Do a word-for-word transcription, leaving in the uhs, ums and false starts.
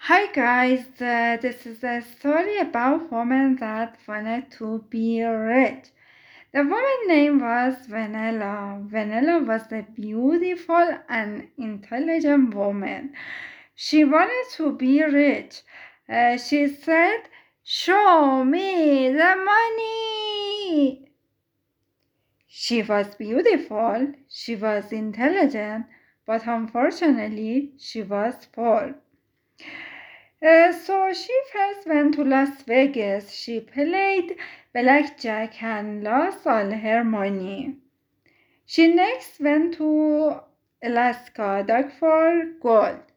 Hi guys, uh, this is a story about woman that wanted to be rich. The woman name was Vanilla. Vanilla was a beautiful and intelligent woman. She wanted to be rich. Uh, she said, "Show me the money." She was beautiful, she was intelligent, but unfortunately, she was poor. Uh, so she first went to Las Vegas. She played blackjack and lost all her money. She next went to Alaska, dug for gold.